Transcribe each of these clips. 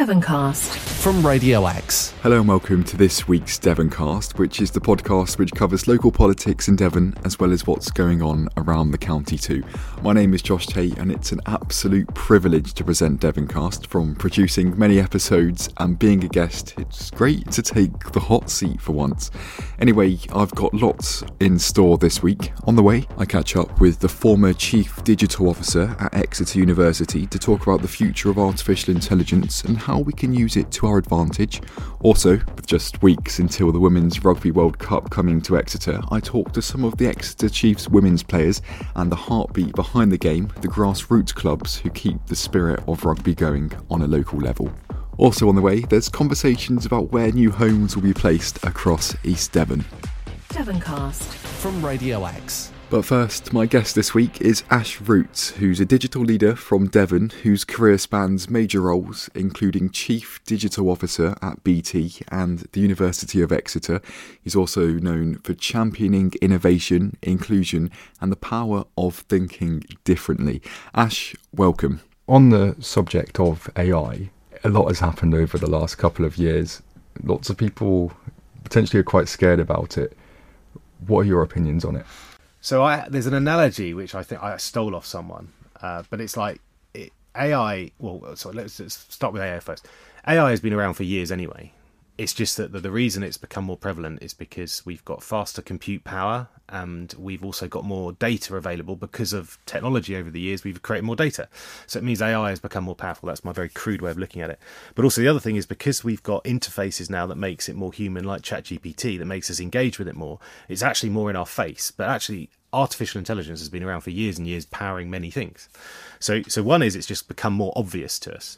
Devoncast from Radio X. Hello and welcome to this week's Devoncast, which is the podcast which covers local politics in Devon as well as what's going on around the county too. My name is Josh Tate and it's an absolute privilege to present Devoncast. From producing many episodes and being a guest, it's great to take the hot seat for once. Anyway, I've got lots in store this week. On the way, I catch up with the former Chief Digital Officer at Exeter University to talk about the future of artificial intelligence and how we can use it to our advantage. Also, with just weeks until the Women's Rugby World Cup coming to Exeter, I talk to some of the Exeter Chiefs women's players and the heartbeat behind the game, the grassroots clubs who keep the spirit of rugby going on a local level. Also on the way, there's conversations about where new homes will be placed across East Devon. Devoncast from Radio X. But first, my guest this week is Ash Roots, who's a digital leader from Devon whose career spans major roles, including Chief Digital Officer at BT and the University of Exeter. He's also known for championing innovation, inclusion, and the power of thinking differently. Ash, welcome. On the subject of AI, a lot has happened over the last couple of years. Lots of people potentially are quite scared about it. What are your opinions on it? So there's an analogy which I think I stole off someone, but it's like AI. Well, so let's start with AI first. AI has been around for years anyway. It's just that the reason it's become more prevalent is because we've got faster compute power and we've also got more data available because of technology over the years. We've created more data. So it means AI has become more powerful. That's my very crude way of looking at it. But also the other thing is because we've got interfaces now that makes it more human, like ChatGPT, that makes us engage with it more, it's actually more in our face. But actually, artificial intelligence has been around for years and years, powering many things. So one is it's just become more obvious to us.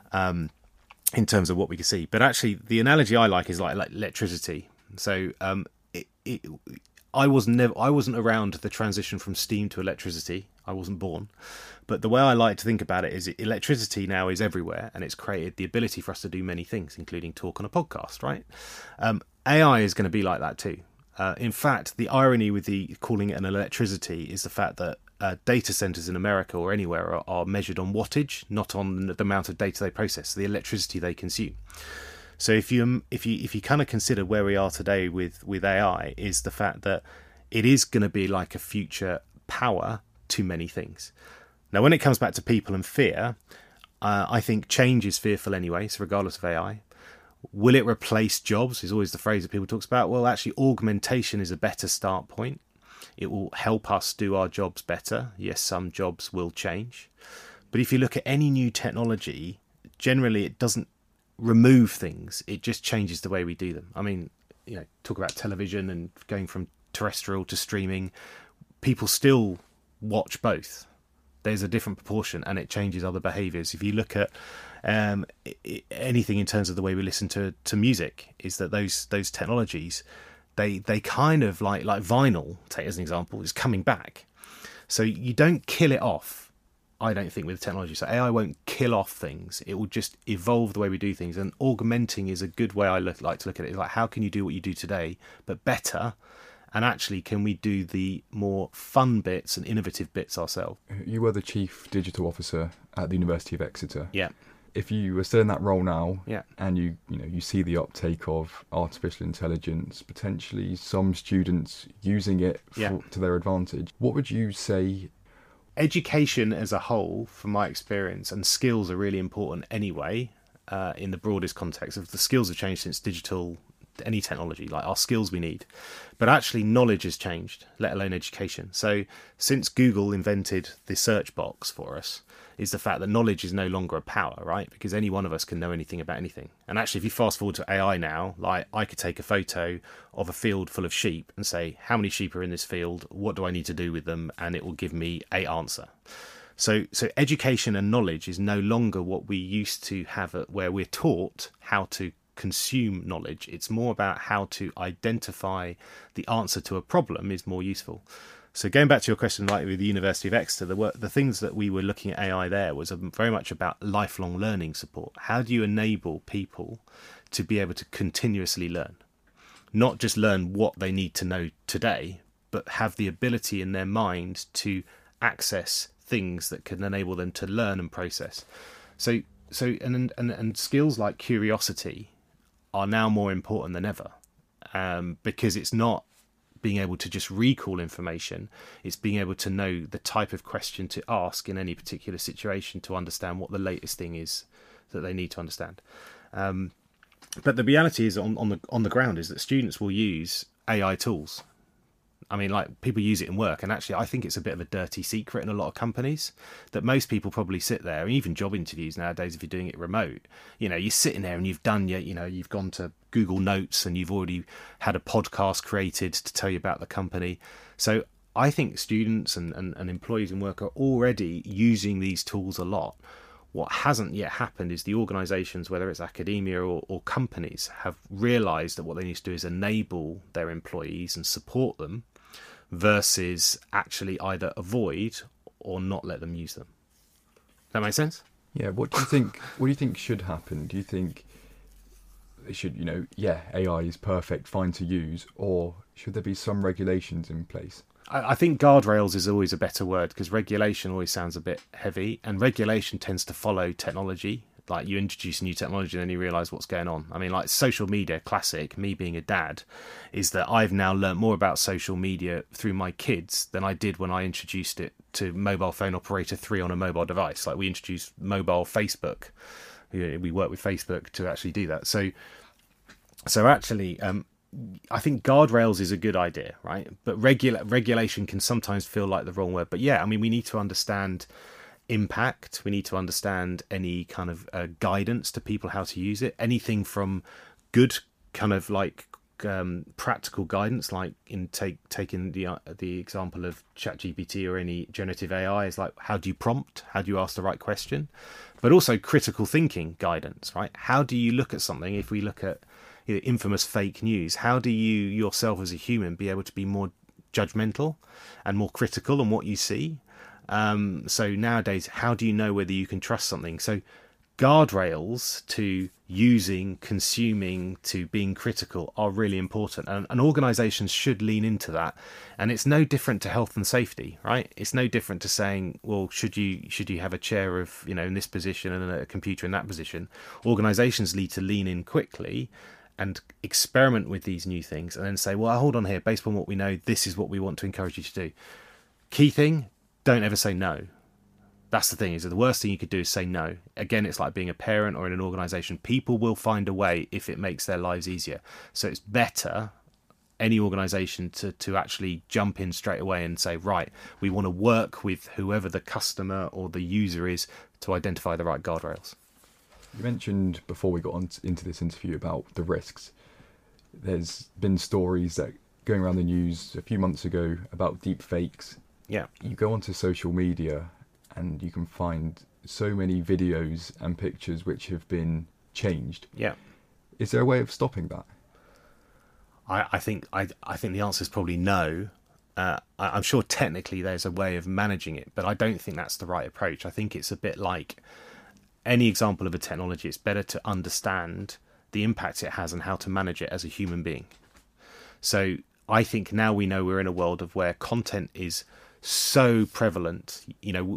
In terms of what we can see, but actually the analogy I like is like electricity. So I wasn't around the transition from steam to electricity. I wasn't born, but the way I like to think about it is electricity now is everywhere, and it's created the ability for us to do many things, including talk on a podcast. Right? AI is going to be like that too. In fact, the irony with calling it an electricity is the fact that data centers in America or anywhere are measured on wattage, not on the amount of data they process, the electricity they consume. So if you kind of consider where we are today with AI, is the fact that it is going to be like a future power to many things. Now, when it comes back to people and fear, I think change is fearful anyway. So regardless of AI, will it replace jobs? Is always the phrase that people talk about. Well, actually, augmentation is a better start point. It will help us do our jobs better. Yes, some jobs will change. But if you look at any new technology, generally it doesn't remove things. It just changes the way we do them. I mean, talk about television and going from terrestrial to streaming. People still watch both. There's a different proportion and it changes other behaviours. If you look at anything in terms of the way we listen to music, is that those technologies, they kind of like vinyl, take as an example, is coming back. So you don't kill it off, I don't think, with technology. So AI won't kill off things. It will just evolve the way we do things. And augmenting is a good way I like to look at it. It's like, how can you do what you do today, but better? And actually, can we do the more fun bits and innovative bits ourselves? You were the Chief Digital Officer at the University of Exeter. Yeah. If you were still in that role now, yeah, and you see the uptake of artificial intelligence, potentially some students using it to their advantage, what would you say? Education as a whole, from my experience, and skills are really important anyway, in the broadest context. Of the skills have changed since digital, any technology, like our skills we need. But actually knowledge has changed, let alone education. So since Google invented the search box for us, is the fact that knowledge is no longer a power, right? Because any one of us can know anything about anything. And actually, if you fast forward to AI now, like I could take a photo of a field full of sheep and say, how many sheep are in this field? What do I need to do with them? And it will give me an answer. So education and knowledge is no longer what we used to have, where we're taught how to consume knowledge. It's more about how to identify the answer to a problem is more useful. So going back to your question, like with the University of Exeter, the things that we were looking at AI there was very much about lifelong learning support. How do you enable people to be able to continuously learn? Not just learn what they need to know today, but have the ability in their mind to access things that can enable them to learn and process. So and skills like curiosity are now more important than ever, because it's not being able to just recall information, it's being able to know the type of question to ask in any particular situation to understand what the latest thing is that they need to understand. But the reality is on the ground is that students will use AI tools. I mean, like, people use it in work, and actually I think it's a bit of a dirty secret in a lot of companies that most people probably sit there, and even job interviews nowadays, if you're doing it remote, you're sitting there and you've done you've gone to Google Notes and you've already had a podcast created to tell you about the company. So I think students and employees in work are already using these tools a lot. What hasn't yet happened is the organisations, whether it's academia or companies, have realised that what they need to do is enable their employees and support them, versus actually either avoid or not let them use them. Does that make sense? Yeah. What do you think? What do you think should happen? Do you think it should, AI is perfect, fine to use, or should there be some regulations in place? I think guardrails is always a better word, because regulation always sounds a bit heavy, and regulation tends to follow technology. Like, you introduce a new technology and then you realise what's going on. I mean, like, social media, classic, me being a dad, is that I've now learnt more about social media through my kids than I did when I introduced it to mobile phone operator 3 on a mobile device. Like, we introduced mobile Facebook. We work with Facebook to actually do that. So actually, I think guardrails is a good idea, right? But regulation can sometimes feel like the wrong word. But yeah, I mean, we need to understand impact. We need to understand any kind of guidance to people how to use it. Anything from good kind of like practical guidance, like in taking the example of ChatGPT or any generative AI, is like, how do you prompt? How do you ask the right question? But also critical thinking guidance, right? How do you look at something? If we look at infamous fake news, how do you yourself as a human be able to be more judgmental and more critical on what you see? So nowadays, how do you know whether you can trust something? So guardrails to using, consuming, to being critical are really important, and organisations should lean into that. And it's no different to health and safety, right? It's no different to saying, well, should you have a chair of in this position and a computer in that position? Organisations need to lean in quickly and experiment with these new things, and then say, well, hold on here, based on what we know, this is what we want to encourage you to do. Key thing, don't ever say no. That's the thing, is that the worst thing you could do is say no. Again, it's like being a parent or in an organisation. People will find a way if it makes their lives easier. So it's better, any organisation, to actually jump in straight away and say, right, we want to work with whoever the customer or the user is to identify the right guardrails. You mentioned before we got into this interview about the risks. There's been stories that going around the news a few months ago about deep fakes. Yeah. You go onto social media and you can find so many videos and pictures which have been changed. Yeah. Is there a way of stopping that? I think the answer is probably no. I'm sure technically there's a way of managing it, but I don't think that's the right approach. I think it's a bit like any example of a technology. It's better to understand the impact it has and how to manage it as a human being. So I think now we know we're in a world of where content is so prevalent.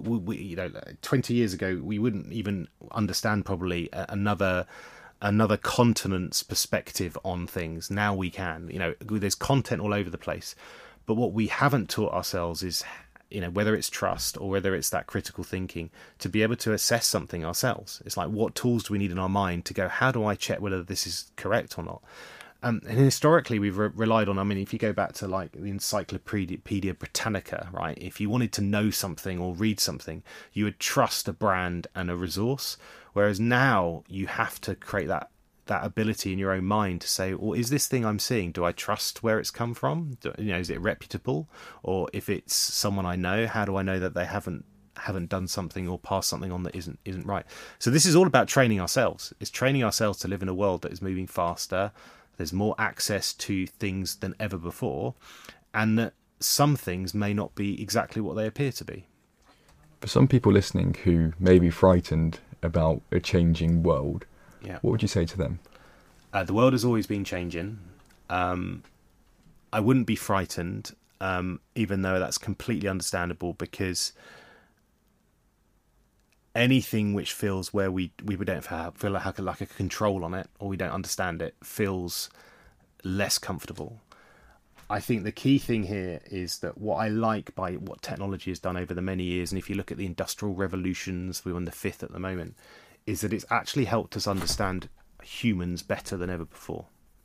20 years ago we wouldn't even understand probably another continent's perspective on things. Now we can. There's content all over the place, but what we haven't taught ourselves is, whether it's trust or whether it's that critical thinking, to be able to assess something ourselves. It's like, what tools do we need in our mind to go, how do I check whether this is correct or not? And historically, we've relied on, if you go back to like the Encyclopedia Britannica, right? If you wanted to know something or read something, you would trust a brand and a resource. Whereas now you have to create that ability in your own mind to say, well, is this thing I'm seeing, do I trust where it's come from? Is it reputable? Or if it's someone I know, how do I know that they haven't done something or passed something on that isn't right? So this is all about training ourselves. It's training ourselves to live in a world that is moving faster. There's more access to things than ever before, and that some things may not be exactly what they appear to be. For some people listening who may be frightened about a changing world, yeah, what would you say to them? The world has always been changing. I wouldn't be frightened, even though that's completely understandable, because anything which feels where we don't feel like a control on it, or we don't understand it, feels less comfortable. I think the key thing here is that what I like by what technology has done over the many years, and if you look at the industrial revolutions, we're on the 5th at the moment, is that it's actually helped us understand humans better than ever before.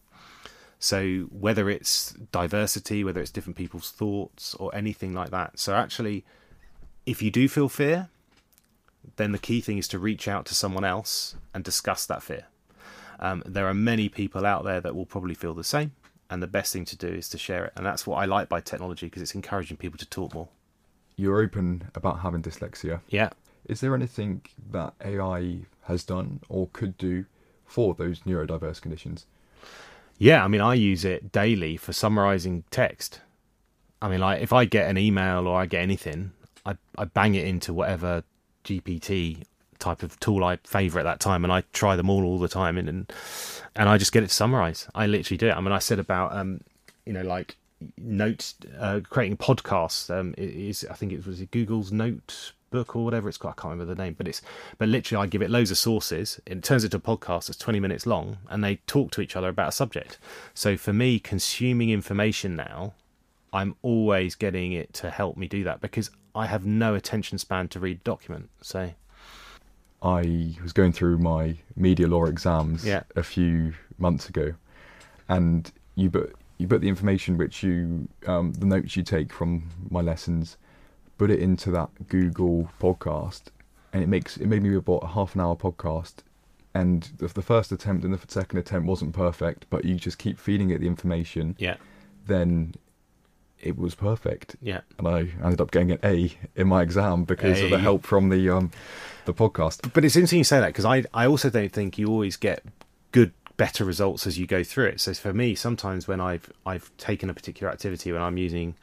So whether it's diversity, whether it's different people's thoughts or anything like that. So actually, if you do feel fear, then the key thing is to reach out to someone else and discuss that fear. There are many people out there that will probably feel the same, and the best thing to do is to share it. And that's what I like by technology, because it's encouraging people to talk more. You're open about having dyslexia. Yeah. Is there anything that AI has done or could do for those neurodiverse conditions? Yeah, I mean, I use it daily for summarising text. I mean, like, if I get an email or I get anything, I bang it into whatever GPT type of tool I favour at that time, and I try them all the time, and I just get it to summarise. I literally do it. I mean, I said about like notes, creating podcasts. I think it was Google's Notebook or whatever it's called. I can't remember the name, but literally I give it loads of sources. It turns into a podcast that's 20 minutes long, and they talk to each other about a subject. So for me, consuming information now, I'm always getting it to help me do that, because I have no attention span to read a document. So I was going through my media law exams a few months ago, and you put the information which you the notes you take from my lessons, put it into that Google podcast, and it made me about a half an hour podcast. And the first attempt and the second attempt wasn't perfect, but you just keep feeding it the information. Yeah. Then it was perfect. Yeah. And I ended up getting an A in my exam because of the help from the podcast. But it's interesting you say that, because I also don't think you always get better results as you go through it. So for me, sometimes when I've taken a particular activity, when I'm using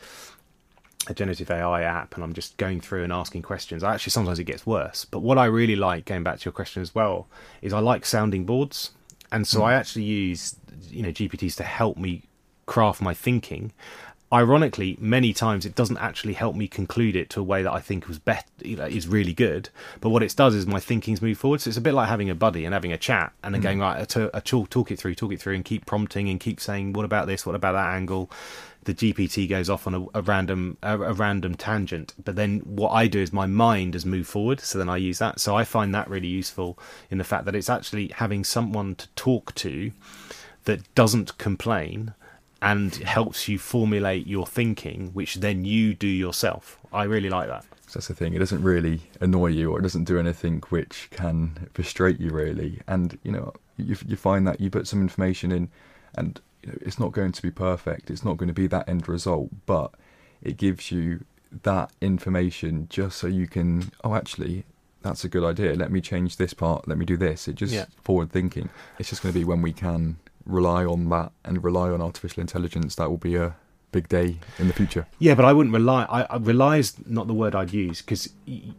a generative AI app and I'm just going through and asking questions, actually sometimes it gets worse. But what I really like, going back to your question as well, is I like sounding boards. And so I actually use GPTs to help me craft my thinking. Ironically, many times it doesn't actually help me conclude it to a way that I think was is really good. But what it does is my thinking's move forward. So it's a bit like having a buddy and having a chat, and then going, right, talk it through, and keep prompting and keep saying, what about this? What about that angle? The GPT goes off on a random tangent. But then what I do is my mind has moved forward. So then I use that. So I find that really useful in the fact that it's actually having someone to talk to that doesn't complain and helps you formulate your thinking, which then you do yourself. I really like that. That's the thing. It doesn't really annoy you, or it doesn't do anything which can frustrate you, really. And you find that you put some information in, and it's not going to be perfect. It's not going to be that end result, but it gives you that information just so you can. Oh, actually, that's a good idea. Let me change this part. Let me do this. It just forward thinking. It's just going to be when we can rely on that and rely on artificial intelligence, that will be a big day in the future. Yeah, but I wouldn't rely. I rely is not the word I'd use, because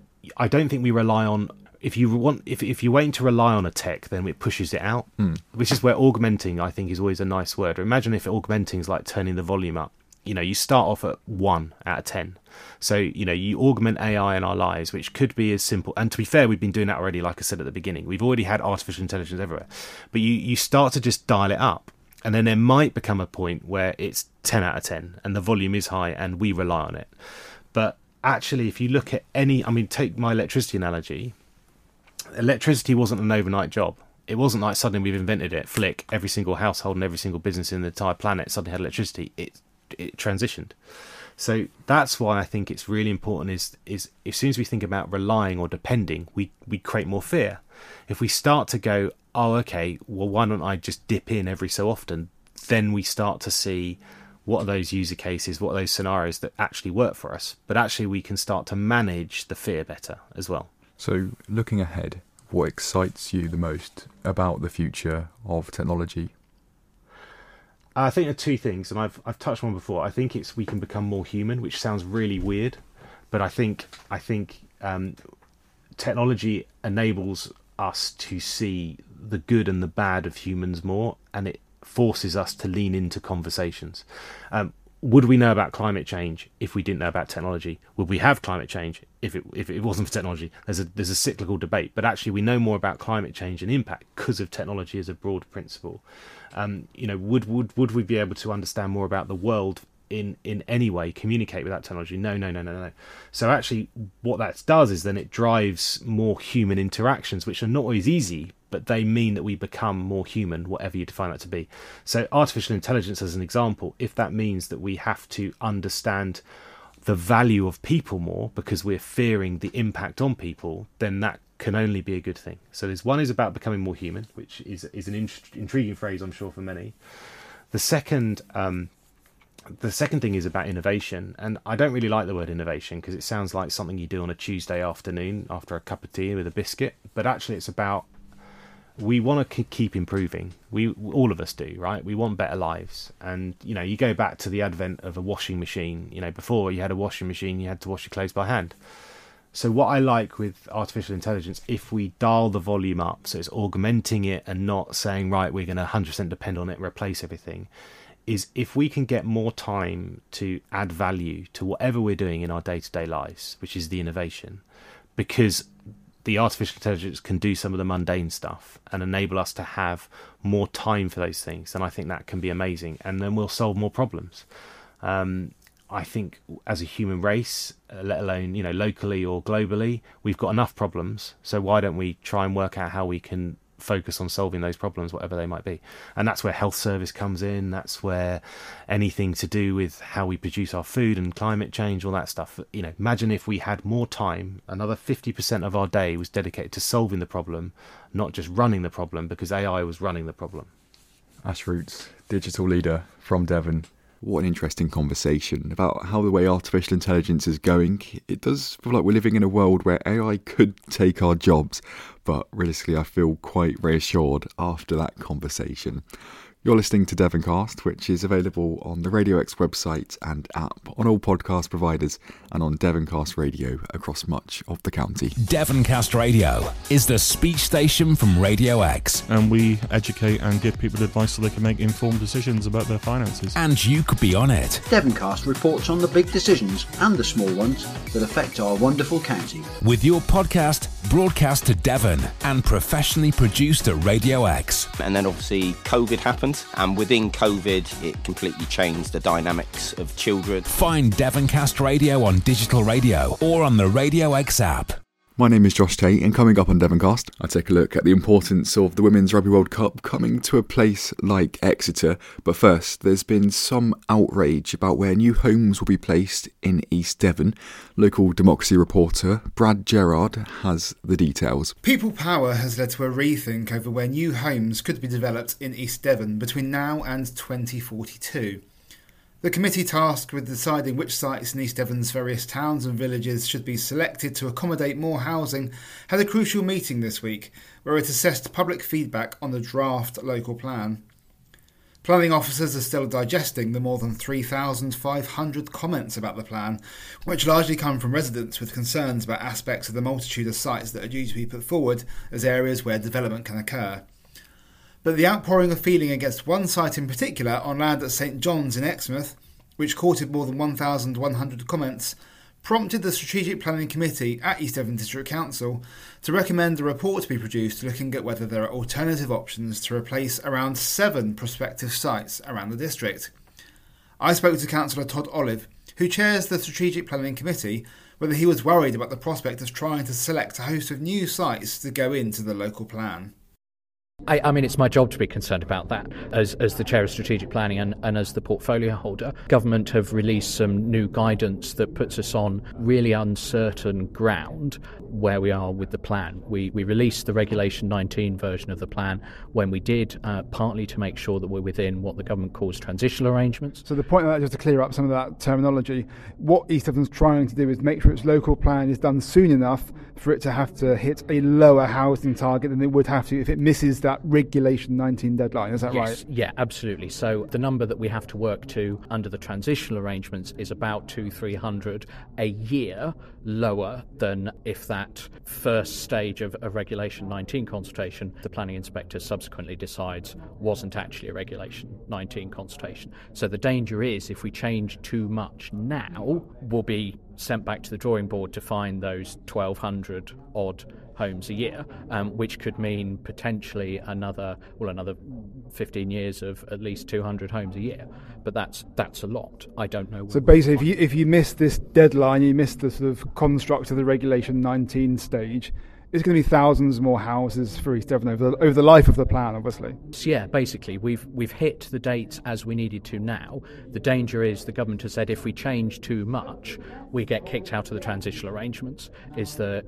I don't think we rely on. If you're waiting to rely on a tech, then it pushes it out, which is where augmenting, I think, is always a nice word. Imagine if augmenting is like turning the volume up. You start off at 1 out of 10. So, you augment AI in our lives, which could be as simple. And to be fair, we've been doing that already, like I said at the beginning. We've already had artificial intelligence everywhere. But you start to just dial it up. And then there might become a point where it's 10 out of 10 and the volume is high and we rely on it. But actually, if you look at take my electricity analogy. Electricity wasn't an overnight job. It wasn't like suddenly we've invented it, flick, every single household and every single business in the entire planet suddenly had electricity. It transitioned. So that's why I think it's really important is as soon as we think about relying or depending, we create more fear. If we start to go, oh, okay, well, why don't I just dip in every so often? Then we start to see what are those user cases, what are those scenarios that actually work for us. But actually we can start to manage the fear better as well. So looking ahead, what excites you the most about the future of technology? I think there are two things, and I've touched on before. I think we can become more human, which sounds really weird, but I think technology enables us to see the good and the bad of humans more, and it forces us to lean into conversations. would we know about climate change if we didn't know about technology? Would we have climate change if it wasn't for technology? There's a cyclical debate, but actually we know more about climate change and impact because of technology as a broad principle. Would we be able to understand more about the world in any way, communicate with that technology? No. So actually what that does is then it drives more human interactions, which are not always easy, but they mean that we become more human, whatever you define that to be. So artificial intelligence as an example, if that means that we have to understand the value of people more because we're fearing the impact on people, then that can only be a good thing. So there's one is about becoming more human, which is an intriguing phrase, I'm sure, for many. The second thing is about innovation, and I don't really like the word innovation because it sounds like something you do on a Tuesday afternoon after a cup of tea with a biscuit, but actually it's about we want to keep improving. All of us do, right? We want better lives. And, you go back to the advent of a washing machine. Before you had a washing machine, you had to wash your clothes by hand. So what I like with artificial intelligence, if we dial the volume up, so it's augmenting it and not saying, right, we're going to 100% depend on it, replace everything, is if we can get more time to add value to whatever we're doing in our day-to-day lives, which is the innovation, because the artificial intelligence can do some of the mundane stuff and enable us to have more time for those things, then I think that can be amazing, and then we'll solve more problems. I think as a human race, let alone locally or globally, we've got enough problems, so why don't we try and work out how we can focus on solving those problems, whatever they might be. And that's where health service comes in. That's where anything to do with how we produce our food and climate change, all that stuff. Imagine if we had more time, another 50% of our day was dedicated to solving the problem, not just running the problem, because AI was running the problem. Ash Roots, digital leader from Devon. What an interesting conversation about how the way artificial intelligence is going. It does feel like we're living in a world where AI could take our jobs, but realistically I feel quite reassured after that conversation. You're listening to Devoncast, which is available on the Radio X website and app, on all podcast providers, and on Devoncast Radio across much of the county. Devoncast Radio is the speech station from Radio X. And we educate and give people advice so they can make informed decisions about their finances. And you could be on it. Devoncast reports on the big decisions and the small ones that affect our wonderful county. With your podcast broadcast to Devon and professionally produced at Radio X. And then obviously COVID happened. And within COVID, it completely changed the dynamics of children. Find Devoncast Radio on digital radio or on the Radio X app. My name is Josh Tate, and coming up on Devoncast, I take a look at the importance of the Women's Rugby World Cup coming to a place like Exeter. But first, there's been some outrage about where new homes will be placed in East Devon. Local democracy reporter Brad Gerard has the details. People power has led to a rethink over where new homes could be developed in East Devon between now and 2042. The committee tasked with deciding which sites in East Devon's various towns and villages should be selected to accommodate more housing had a crucial meeting this week where it assessed public feedback on the draft local plan. Planning officers are still digesting the more than 3,500 comments about the plan, which largely come from residents with concerns about aspects of the multitude of sites that are due to be put forward as areas where development can occur. But the outpouring of feeling against one site in particular on land at St John's in Exmouth, which courted more than 1,100 comments, prompted the Strategic Planning Committee at East Devon District Council to recommend a report to be produced looking at whether there are alternative options to replace around 7 prospective sites around the district. I spoke to Councillor Todd Olive, who chairs the Strategic Planning Committee, whether he was worried about the prospect of trying to select a host of new sites to go into the local plan. I mean, it's my job to be concerned about that as the Chair of Strategic Planning and as the portfolio holder. Government have released some new guidance that puts us on really uncertain ground where we are with the plan. We released the Regulation 19 version of the plan when we did, partly to make sure that we're within what the government calls transitional arrangements. So the point of that, just to clear up some of that terminology, what East Devon's trying to do is make sure its local plan is done soon enough for it to have to hit a lower housing target than it would have to if it misses that that Regulation 19 deadline. Is that yes, right? Yeah, absolutely. So the number that we have to work to under the transitional arrangements is about 200-300 a year lower than if that first stage of Regulation 19 consultation, the planning inspector subsequently decides wasn't actually a Regulation 19 consultation. So the danger is if we change too much now, we'll be sent back to the drawing board to find those 1,200 odd homes a year, which could mean potentially another 15 years of at least 200 homes a year. But that's a lot. I don't know. So basically, if you miss this deadline, you miss the sort of construct of the Regulation 19 stage, it's going to be thousands more houses for East Devon over the life of the plan, obviously. Yeah, basically, we've hit the dates as we needed to now. The danger is the government has said if we change too much, we get kicked out of the transitional arrangements. Is the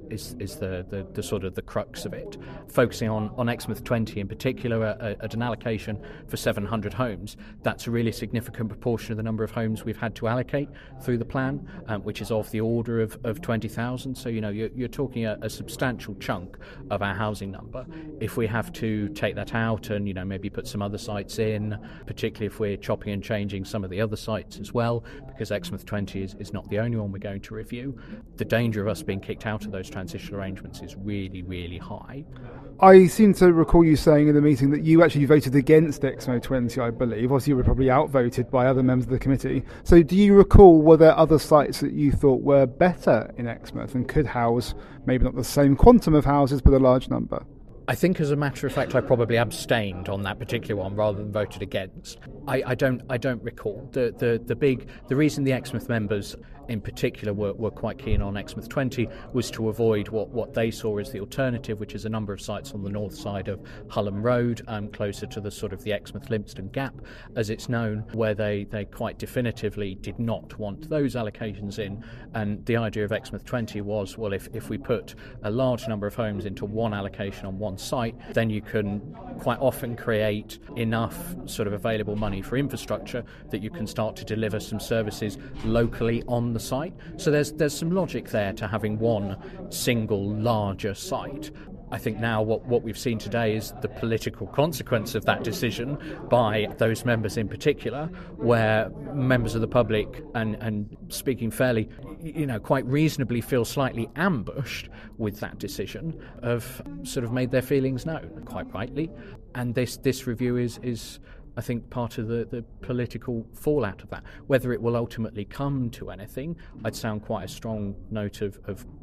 sort of the crux of it. Focusing on Exmouth 20 in particular, at an allocation for 700 homes, that's a really significant proportion of the number of homes we've had to allocate through the plan, which is of the order of 20,000. So you're talking a substantial chunk of our housing number. If we have to take that out and maybe put some other sites in, particularly if we're chopping and changing some of the other sites as well, because Exmouth 20 is not the only one we're going to review, the danger of us being kicked out of those transitional arrangements is really, really high. I seem to recall you saying in the meeting that you actually voted against Exmouth 20, I believe. Obviously, you were probably outvoted by other members of the committee. So do you recall, were there other sites that you thought were better in Exmouth and could house maybe not the same quantum of houses, but a large number? I think, as a matter of fact, I probably abstained on that particular one rather than voted against. I don't recall. The reason the Exmouth members in particular were quite keen on Exmouth 20 was to avoid what they saw as the alternative, which is a number of sites on the north side of Hullam Road, closer to the sort of the Exmouth-Lympstone Gap, as it's known, where they quite definitively did not want those allocations in. And the idea of Exmouth 20 was, well, if we put a large number of homes into one allocation on one site, then you can quite often create enough sort of available money for infrastructure that you can start to deliver some services locally on the site. So there's some logic there to having one single larger site. I think now what we've seen today is the political consequence of that decision by those members in particular, where members of the public, and speaking fairly, quite reasonably feel slightly ambushed with that decision, have sort of made their feelings known, quite rightly. And this review is I think, part of the political fallout of that. Whether it will ultimately come to anything, I'd sound quite a strong note of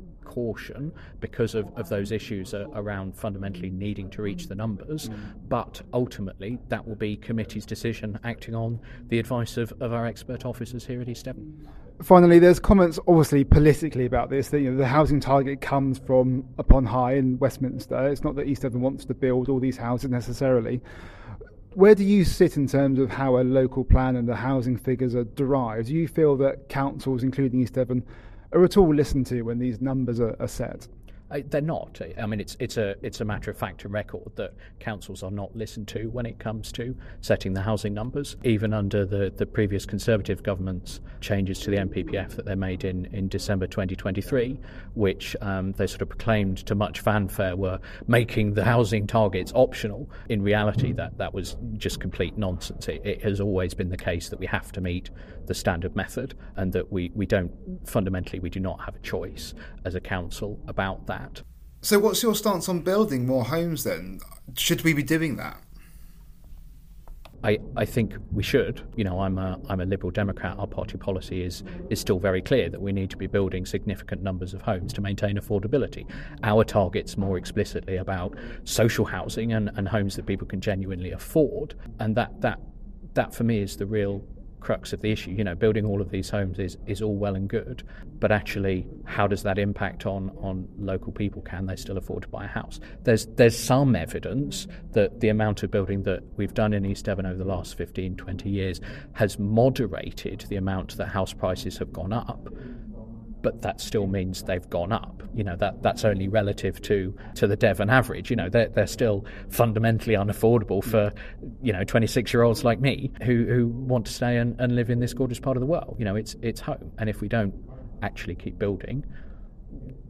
caution because of those issues around fundamentally needing to reach the numbers. But ultimately, that will be committee's decision acting on the advice of our expert officers here at East Devon. Finally, there's comments, obviously, politically about this, that the housing target comes from upon high in Westminster. It's not that East Devon wants to build all these houses necessarily. Where do you sit in terms of how a local plan and the housing figures are derived? Do you feel that councils, including East Devon, are at all listened to when these numbers are set? They're not. I mean, it's a matter of fact and record that councils are not listened to when it comes to setting the housing numbers. Even under the previous Conservative government's changes to the NPPF that they made in December 2023, which they sort of proclaimed to much fanfare were making the housing targets optional. In reality, that was just complete nonsense. It has always been the case that we have to meet the standard method, and that we don't, fundamentally, we do not have a choice as a council about that. So what's your stance on building more homes then? Should we be doing that? I think we should. I'm a Liberal Democrat. Our party policy is still very clear that we need to be building significant numbers of homes to maintain affordability. Our target's more explicitly about social housing and homes that people can genuinely afford, and that for me is the real crux of the issue. Building all of these homes is all well and good, but actually, how does that impact on local people? Can they still afford to buy a house? There's some evidence that the amount of building that we've done in East Devon over the last 15-20 years has moderated the amount that house prices have gone up, but that still means they've gone up. That's only relative to the Devon average. They're still fundamentally unaffordable for 26-year-olds like me who want to stay and live in this gorgeous part of the world. It's home, and if we don't actually keep building,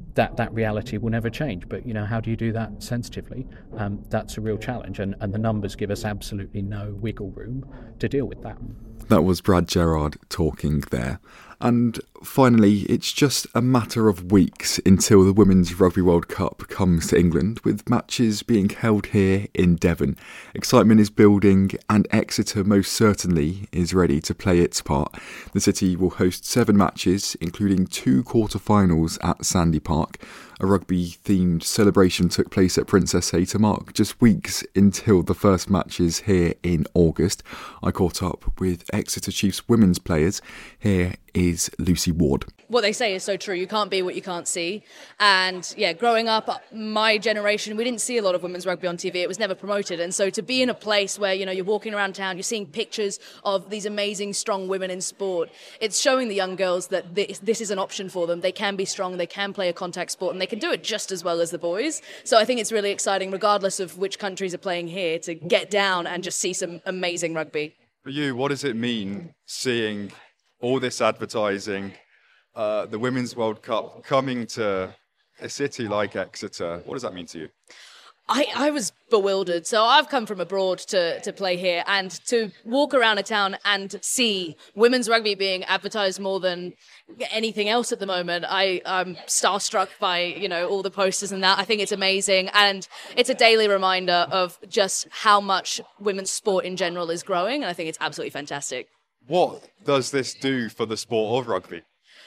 that reality will never change. But, how do you do that sensitively? That's a real challenge, and the numbers give us absolutely no wiggle room to deal with that. That was Brad Gerard talking there. And finally, it's just a matter of weeks until the Women's Rugby World Cup comes to England, with matches being held here in Devon. Excitement is building, and Exeter most certainly is ready to play its part. The city will host 7 matches, including 2 quarter-finals at Sandy Park. A rugby-themed celebration took place at Princess Hay to mark just weeks until the first matches here in August. I caught up with Exeter Chiefs women's players. Here is Lucy Ward. What they say is so true. You can't be what you can't see. And yeah, growing up, my generation, we didn't see a lot of women's rugby on TV. It was never promoted. And so to be in a place where, you're walking around town, you're seeing pictures of these amazing, strong women in sport, it's showing the young girls that this is an option for them. They can be strong, they can play a contact sport, and they can do it just as well as the boys. So I think it's really exciting, regardless of which countries are playing here, to get down and just see some amazing rugby. For you, what does it mean seeing all this advertising, the Women's World Cup coming to a city like Exeter? What does that mean to you? I was bewildered. So I've come from abroad to play here, and to walk around a town and see women's rugby being advertised more than anything else at the moment. I'm starstruck by, all the posters and that. I think it's amazing. And it's a daily reminder of just how much women's sport in general is growing. And I think it's absolutely fantastic. What does this do for the sport of rugby?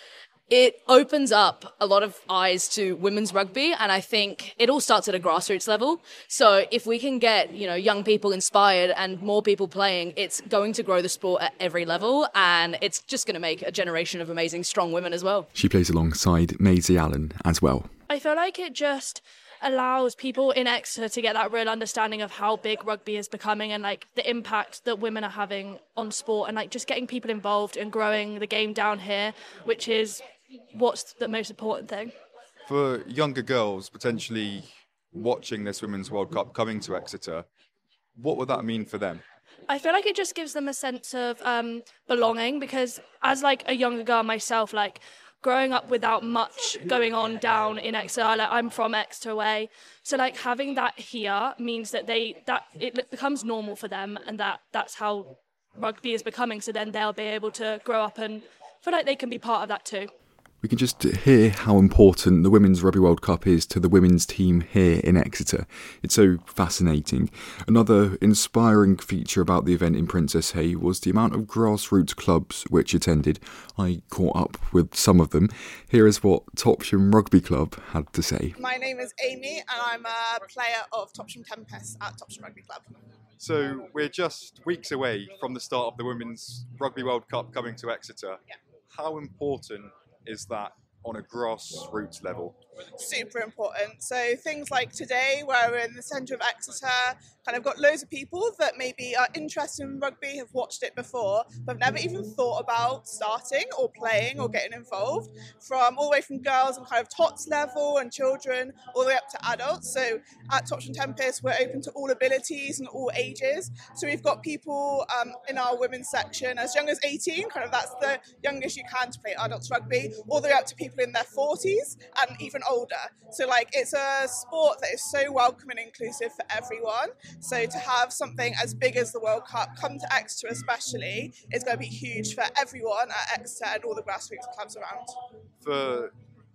It opens up a lot of eyes to women's rugby, and I think it all starts at a grassroots level. So if we can get, young people inspired and more people playing, it's going to grow the sport at every level, and it's just going to make a generation of amazing, strong women as well. She plays alongside Maisie Allen as well. I feel like it just allows people in Exeter to get that real understanding of how big rugby is becoming, and the impact that women are having on sport, and just getting people involved and growing the game down here, which is what's the most important thing. For younger girls potentially watching this Women's World Cup coming to Exeter, what would that mean for them? I feel like it just gives them a sense of belonging, because as a younger girl myself, growing up without much going on down in Exeter, I'm from Exeter way, so having that here means that it becomes normal for them, and that's how rugby is becoming. So then they'll be able to grow up and feel like they can be part of that too. We can just hear how important the Women's Rugby World Cup is to the women's team here in Exeter. It's so fascinating. Another inspiring feature about the event in Princess Hay was the amount of grassroots clubs which attended. I caught up with some of them. Here is what Topsham Rugby Club had to say. My name is Amy, and I'm a player of Topsham Tempest at Topsham Rugby Club. So we're just weeks away from the start of the Women's Rugby World Cup coming to Exeter. Yeah. How important is that on a grassroots level? Super important. So things like today, where we're in the centre of Exeter, kind of got loads of people that maybe are interested in rugby, have watched it before, but have never even thought about starting or playing or getting involved, from all the way from girls and kind of tots level and children all the way up to adults. So at Topsham Tempest, we're open to all abilities and all ages. So we've got people in our women's section as young as 18, kind of that's the youngest you can to play adults rugby, all the way up to people in their 40s and even older. So it's a sport that is so welcoming and inclusive for everyone. So to have something as big as the World Cup come to Exeter especially is going to be huge for everyone at Exeter and all the grassroots clubs around. For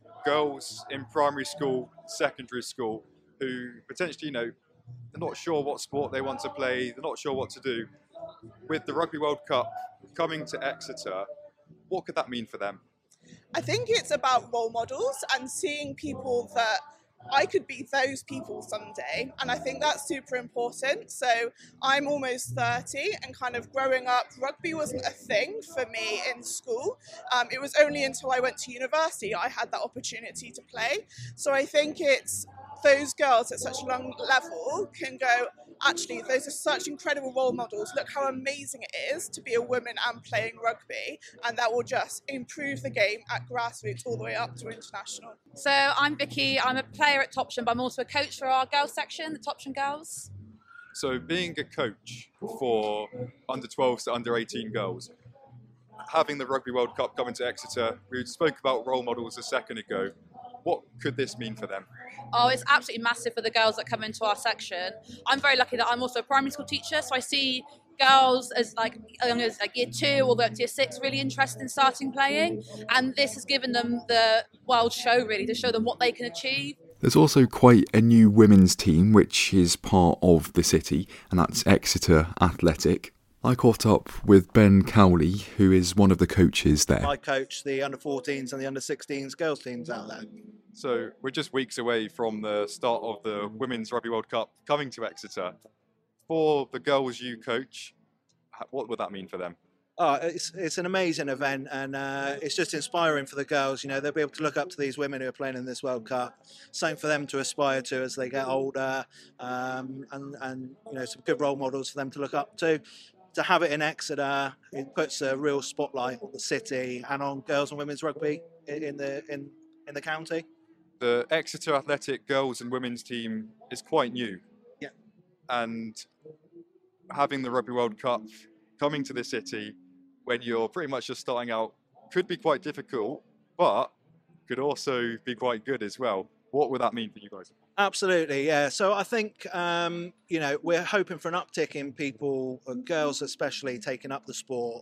girls in primary school, secondary school, who potentially, they're not sure what sport they want to play, they're not sure what to do, with the Rugby World Cup coming to Exeter, what could that mean for them? I think it's about role models and seeing people that I could be those people someday, and I think that's super important. So I'm almost 30, and kind of growing up, rugby wasn't a thing for me in school. It was only until I went to university I had that opportunity to play. So I think it's those girls at such a young level can go, actually, those are such incredible role models. Look how amazing it is to be a woman and playing rugby, and that will just improve the game at grassroots all the way up to international. So I'm Vicky, I'm a player at Topsham, but I'm also a coach for our girls section, the Topsham Girls. So being a coach for under 12s to under 18 girls, having the Rugby World Cup coming to Exeter, we spoke about role models a second ago. What could this mean for them? Oh, it's absolutely massive for the girls that come into our section. I'm very lucky that I'm also a primary school teacher, so I see girls as young as year 2 all the way up to year 6 really interested in starting playing, and this has given them the world show really to show them what they can achieve. There's also quite a new women's team which is part of the city, and that's Exeter Athletic. I caught up with Ben Cowley, who is one of the coaches there. I coach the under-14s and the under-16s girls teams out there. So we're just weeks away from the start of the Women's Rugby World Cup coming to Exeter. For the girls you coach, what would that mean for them? Oh, it's an amazing event, and it's just inspiring for the girls. You know, they'll be able to look up to these women who are playing in this World Cup. Something for them to aspire to as they get older, and you know, some good role models for them to look up to. To have it in Exeter, it puts a real spotlight on the city and on girls and women's rugby in the county. The Exeter Athletic girls and women's team is quite new. Yeah. And having the Rugby World Cup coming to the city when you're pretty much just starting out could be quite difficult, but could also be quite good as well. What would that mean for you guys? Absolutely, yeah. So I think, you know, we're hoping for an uptick in people, girls especially, taking up the sport.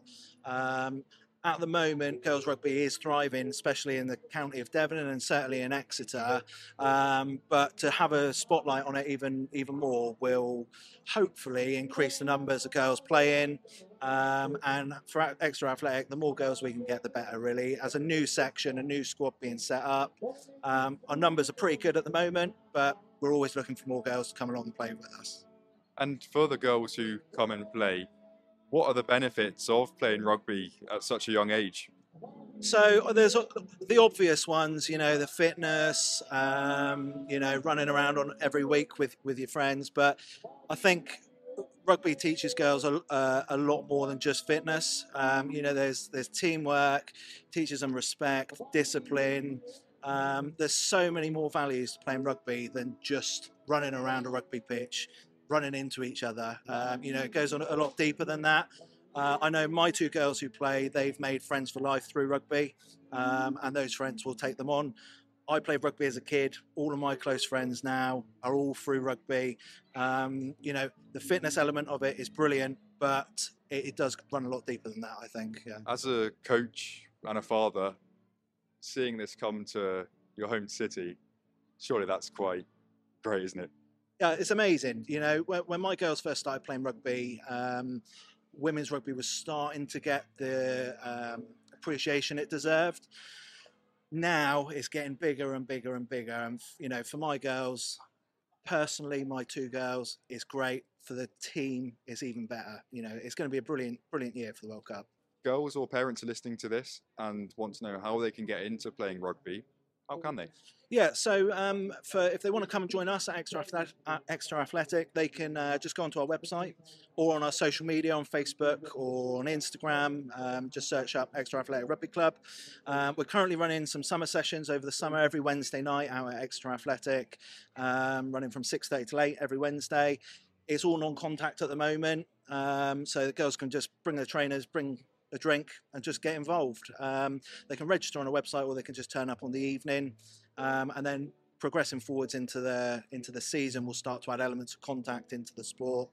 At the moment, girls rugby is thriving, especially in the county of Devon and certainly in Exeter. But to have a spotlight on it even more will hopefully increase the numbers of girls playing. And for Exeter Athletic, the more girls we can get, the better, really. As a new section, a new squad being set up, our numbers are pretty good at the moment, but we're always looking for more girls to come along and play with us. And for the girls who come and play, what are the benefits of playing rugby at such a young age? So there's the obvious ones, you know, the fitness, you know, running around on every week with your friends. But I think rugby teaches girls a lot more than just fitness. You know, there's teamwork, teaches them respect, discipline. There's so many more values to playing rugby than just running around a rugby pitch, running into each other. You know, it goes on a lot deeper than that. I know my 2 girls who play, they've made friends for life through rugby, and those friends will take them on. I played rugby as a kid. All of my close friends now are all through rugby. You know, the fitness element of it is brilliant, but it does run a lot deeper than that, I think. Yeah. As a coach and a father, seeing this come to your home city, surely that's quite great, isn't it? Yeah, it's amazing. You know, when my girls first started playing rugby, women's rugby was starting to get the appreciation it deserved. Now it's getting bigger and bigger and bigger. And, you know, for my girls, personally, my 2 girls, it's great. For the team, it's even better. You know, it's going to be a brilliant year for the World Cup. Girls or parents are listening to this and want to know how they can get into playing rugby. How can they? Yeah, so if they want to come and join us at Exeter Athletic, they can just go onto our website or on our social media on Facebook or on Instagram. Just search up Exeter Athletic Rugby Club. We're currently running some summer sessions over the summer every Wednesday night out at Exeter Athletic, running from 6:30 till 8 every Wednesday. It's all non-contact at the moment, so the girls can just bring their trainers, bring a drink and just get involved. They can register on a website or they can just turn up on the evening, and then progressing forwards into the season, we'll start to add elements of contact into the sport.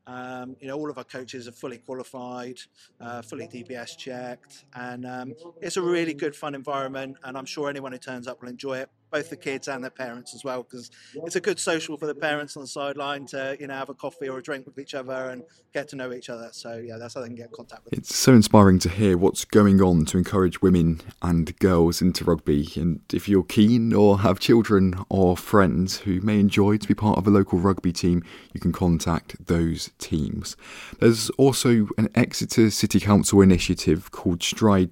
You know, all of our coaches are fully qualified, fully DBS checked, and it's a really good, fun environment. And I'm sure anyone who turns up will enjoy it, both the kids and their parents as well, because it's a good social for the parents on the sideline to, you know, have a coffee or a drink with each other and get to know each other. So yeah, that's how they can get in contact with them. It's so inspiring to hear what's going on to encourage women and girls into rugby. And if you're keen or have children or friends who may enjoy to be part of a local rugby team, you can contact those teams. There's also an Exeter City Council initiative called Stride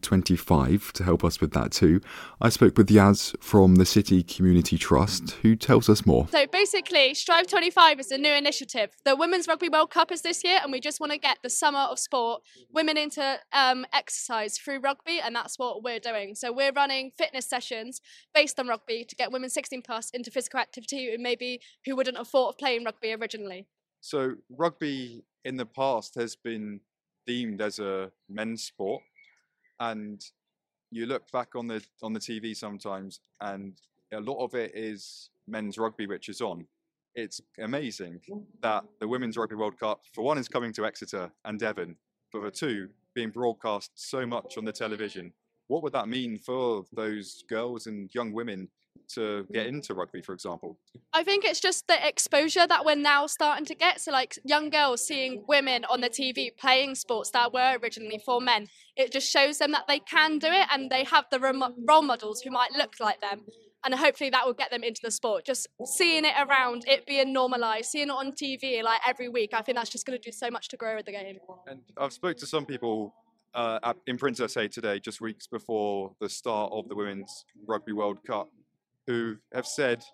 25 to help us with that too. I spoke with Yaz from the City Community Trust, who tells us more. So basically, Strive 25 is a new initiative. The Women's Rugby World Cup is this year, and we just want to get the summer of sport, women into exercise through rugby, and that's what we're doing. So we're running fitness sessions based on rugby to get women 16 plus into physical activity who wouldn't have thought of playing rugby originally. So rugby in the past has been deemed as a men's sport, and you look back on the TV sometimes and a lot of it is men's rugby, which is on. It's amazing that the Women's Rugby World Cup, for one, is coming to Exeter and Devon, but for two, being broadcast so much on the television. What would that mean for those girls and young women to get into rugby, for example? I think it's just the exposure that we're now starting to get. So like young girls seeing women on the TV playing sports that were originally for men, it just shows them that they can do it, and they have the role models who might look like them. And hopefully that will get them into the sport. Just seeing it around, it being normalised, seeing it on TV like every week, I think that's just going to do so much to grow with the game. And I've spoke to some people in Princess A today, just weeks before the start of the Women's Rugby World Cup, who have said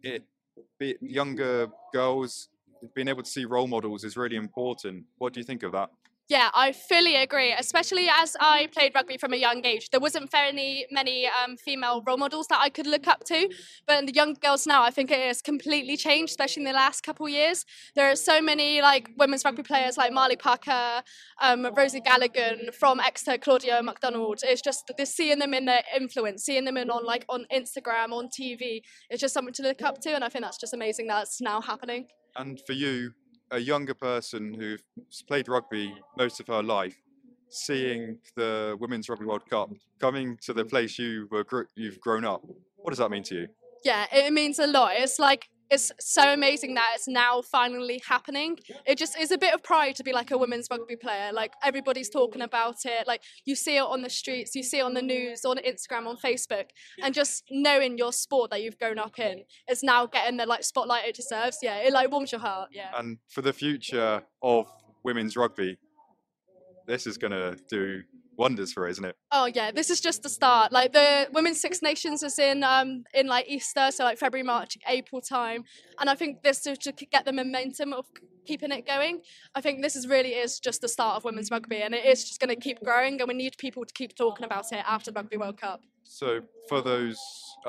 younger girls being able to see role models is really important. What do you think of that? Yeah, I fully agree, especially as I played rugby from a young age. There wasn't many female role models that I could look up to, but in the young girls now, I think it has completely changed, especially in the last couple of years. There are so many like women's rugby players like Marley Parker, Rosie Gallagher from Exeter, Claudia MacDonald. It's just seeing them in their influence, seeing them on Instagram, on TV. It's just something to look up to, and I think that's just amazing that's now happening. And for you, a younger person who's played rugby most of her life, seeing the Women's Rugby World Cup, coming to the place you've grown up, what does that mean to you? Yeah, it means a lot. It's so amazing that it's now finally happening. It just is a bit of pride to be like a women's rugby player. Like everybody's talking about it. Like you see it on the streets, you see it on the news, on Instagram, on Facebook, and just knowing your sport that you've grown up in is now getting the spotlight it deserves. Yeah, it warms your heart. Yeah. And for the future of women's rugby, this is going to do wonders for it, isn't it? Oh yeah, this is just the start. Like the Women's Six Nations is in Easter, so like February, March, April time, and I think this to get the momentum of keeping it going. I think this really is just the start of women's rugby, and it is just going to keep growing, and we need people to keep talking about it after the Rugby World Cup. So for those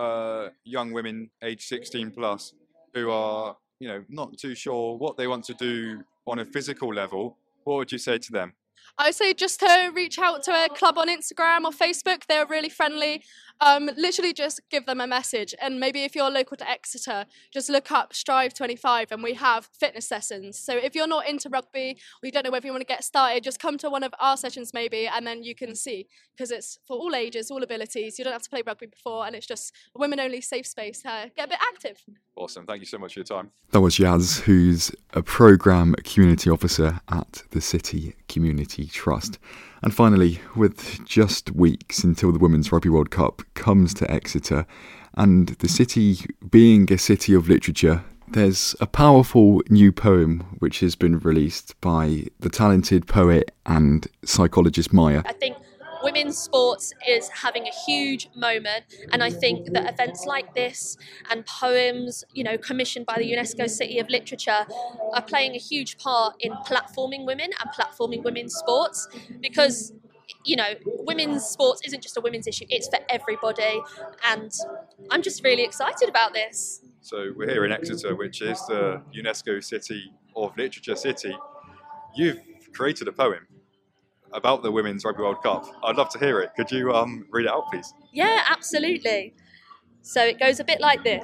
young women aged 16 plus who are not too sure what they want to do on a physical level, what would you say to them? I would say just to reach out to a club on Instagram or Facebook. They're really friendly. Literally just give them a message. And maybe if you're local to Exeter, just look up Strive 25 and we have fitness sessions. So if you're not into rugby or you don't know whether you want to get started, just come to one of our sessions maybe and then you can see. Because it's for all ages, all abilities. You don't have to play rugby before and it's just a women-only safe space to get a bit active. Awesome. Thank you so much for your time. That was Yaz, who's a programme community officer at the City Community Trust. And finally, with just weeks until the Women's Rugby World Cup comes to Exeter, and the city being a city of literature, there's a powerful new poem which has been released by the talented poet and psychologist Maya. I think women's sports is having a huge moment, and I think that events like this and poems, commissioned by the UNESCO City of Literature are playing a huge part in platforming women and platforming women's sports, because women's sports isn't just a women's issue, it's for everybody, and I'm just really excited about this. So we're here in Exeter, which is the UNESCO City of Literature city. You've created a poem about the Women's Rugby World Cup. I'd love to hear it. Could you read it out, please? Yeah, absolutely. So it goes a bit like this.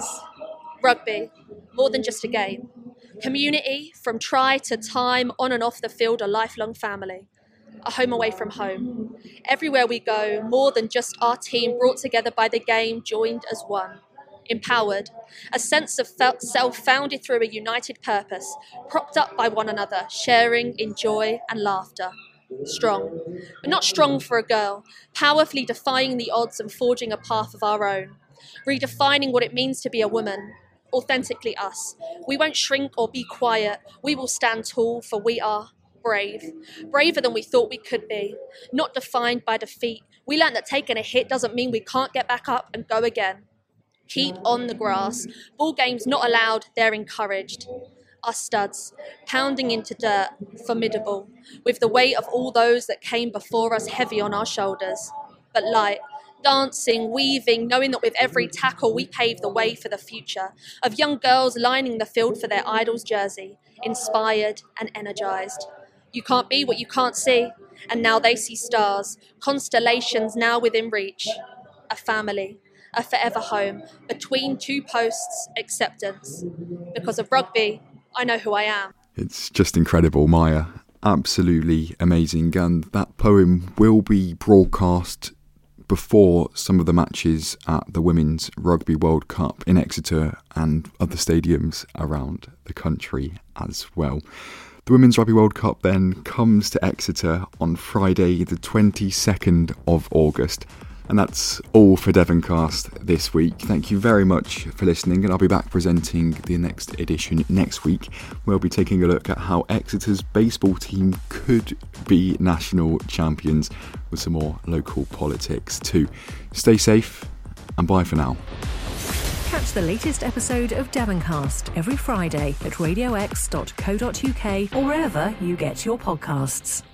Rugby, more than just a game. Community, from try to time, on and off the field, a lifelong family. A home away from home. Everywhere we go, more than just our team, brought together by the game, joined as one. Empowered. A sense of self founded through a united purpose, propped up by one another, sharing in joy and laughter. Strong, but not strong for a girl, powerfully defying the odds and forging a path of our own, redefining what it means to be a woman, authentically us. We won't shrink or be quiet, we will stand tall, for we are brave, braver than we thought we could be, not defined by defeat. We learned that taking a hit doesn't mean we can't get back up and go again. Keep on the grass, ball games not allowed, they're encouraged. Us studs, pounding into dirt, formidable, with the weight of all those that came before us heavy on our shoulders, but light, dancing, weaving, knowing that with every tackle we pave the way for the future, of young girls lining the field for their idol's jersey, inspired and energized. You can't be what you can't see, and now they see stars, constellations now within reach. A family, a forever home, between two posts acceptance. Because of rugby, I know who I am. It's just incredible, Maya. Absolutely amazing. And that poem will be broadcast before some of the matches at the Women's Rugby World Cup in Exeter and other stadiums around the country as well. The Women's Rugby World Cup then comes to Exeter on Friday the 22nd of August. And that's all for Devoncast this week. Thank you very much for listening, and I'll be back presenting the next edition next week. We'll be taking a look at how Exeter's baseball team could be national champions, with some more local politics too. Stay safe, and bye for now. Catch the latest episode of Devoncast every Friday at radiox.co.uk or wherever you get your podcasts.